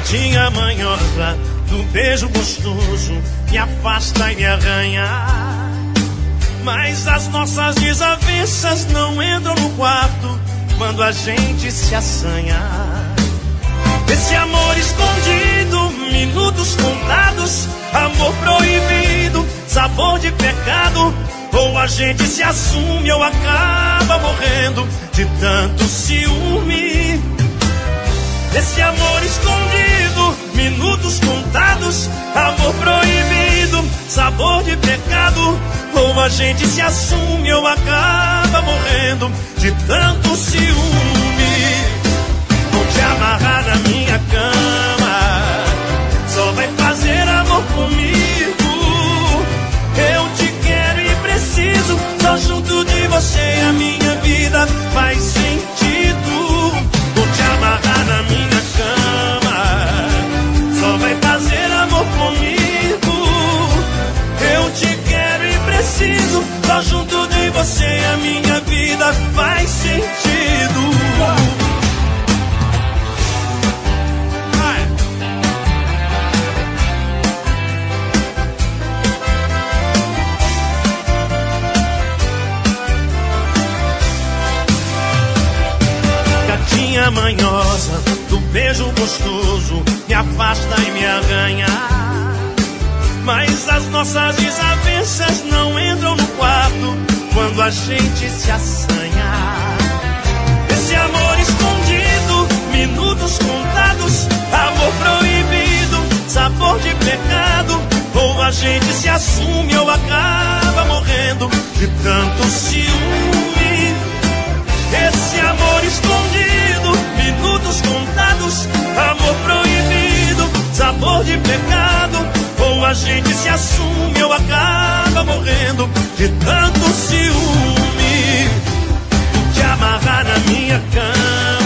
Gatinha manhosa, do beijo gostoso, me afasta e me arranha. Mas as nossas desavenças não entram no quarto quando a gente se assanha. Esse amor escondido, minutos contados, amor proibido, sabor de pecado. Ou a gente se assume ou acaba morrendo de tanto ciúme. Esse amor escondido, minutos contados, amor proibido, sabor de pecado. Ou a gente se assume ou acaba morrendo de tanto ciúme. Vou te amarrar na minha cama, só vai fazer amor comigo. Eu te quero e preciso, só junto de você a minha vida faz sentido. Vou te amarrar na minha cama, só vai fazer amor comigo. Eu te quero e preciso, só junto de você a minha vida faz sentido. Gatinha manhosa, do beijo gostoso, me afasta e me arranha. Mas as nossas desavenças não entram no quarto quando a gente se assanha. Esse amor escondido, minutos contados, amor proibido, sabor de pecado. Ou a gente se assume ou acaba morrendo de tanto ciúme. Esse amor escondido, minutos contados, amor proibido, sabor de pecado. Ou a gente se assume ou acaba morrendo de tanto ciúme. Vou te amarrar na minha cama,